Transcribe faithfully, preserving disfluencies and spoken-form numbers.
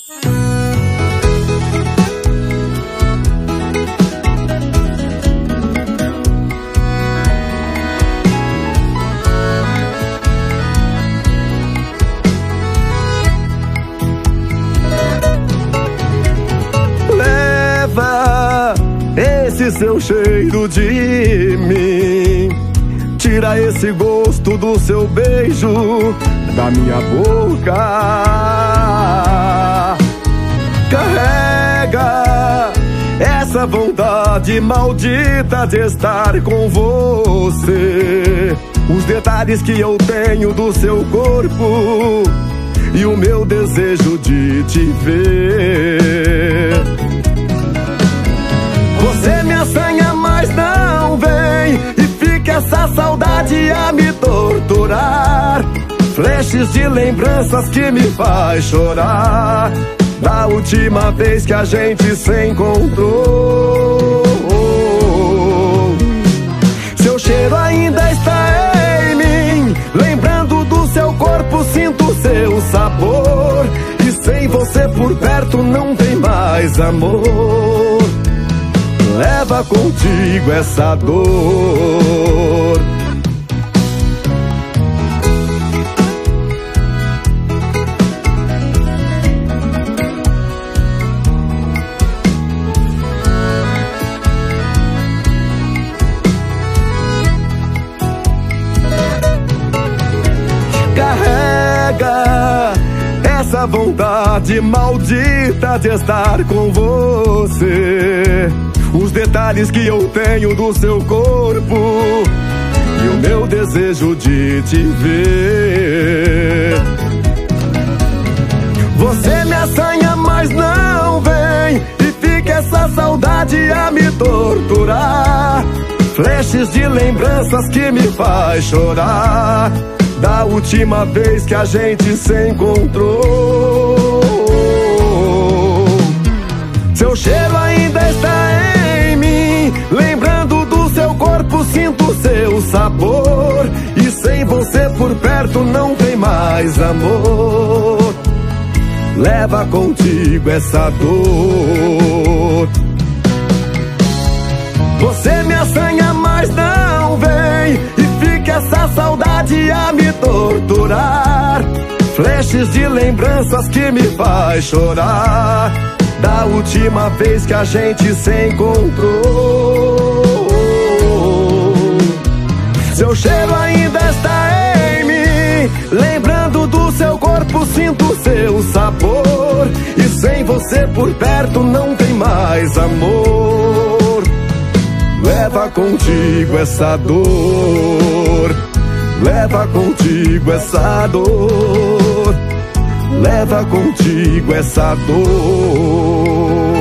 Esse seu cheiro de mim, tira esse gosto do seu beijo da minha boca. Carrega essa vontade maldita de estar com você, os detalhes que eu tenho do seu corpo e o meu desejo de te ver. Você me assanha, mas não vem, e fica essa saudade a me torturar. Flashes de lembranças que me faz chorar da última vez que a gente se encontrou. Seu cheiro ainda está em mim, lembrando do seu corpo sinto seu sabor, e sem você por perto não tem mais amor. Leva contigo essa dor. Carrega essa vontade maldita de estar com você, os detalhes que eu tenho do seu corpo e o meu desejo de te ver. Você me assanha, mas não vem, e fica essa saudade a me torturar. Flashes de lembranças que me faz chorar da última vez que a gente se encontrou. Seu cheiro ainda está em mim, lembrando do seu corpo sinto seu sabor, e sem você por perto não tem mais amor. Leva contigo essa dor. Você me assanha, mas não vem, e fica essa saudade a me torturar. Flashes de lembranças que me faz chorar da última vez que a gente se encontrou. Seu cheiro ainda está em mim, lembrando do seu corpo sinto seu sabor, e sem você por perto não tem mais amor. Leva contigo essa dor, leva contigo essa dor, leva contigo essa dor.